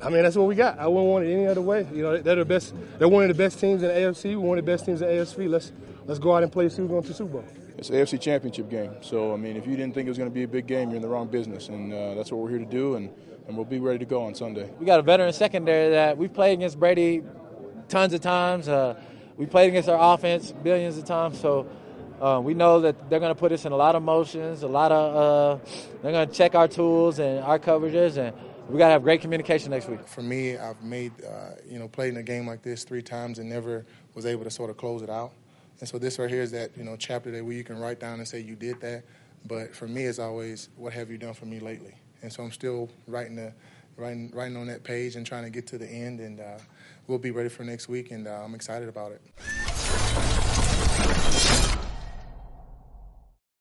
I mean, that's what we got. I wouldn't want it any other way. You know, they're the best. They're one of the best teams in the AFC. We're one of the best teams in the AFC. Let's go out and play. See who's going to the Super Bowl. It's an AFC Championship game. So, I mean, if you didn't think it was going to be a big game, you're in the wrong business. And that's what we're here to do, and we'll be ready to go on Sunday. We got a veteran secondary that we've played against Brady tons of times. We played against our offense billions of times. So we know that they're going to put us in a lot of motions, they're going to check our tools and our coverages, and we got to have great communication next week. For me, I've played in a game like this 3 times and never was able to sort of close it out. And so this right here is that, chapter that where you can write down and say you did that. But for me, it's always, what have you done for me lately? And so I'm still writing on that page and trying to get to the end. And we'll be ready for next week, and I'm excited about it.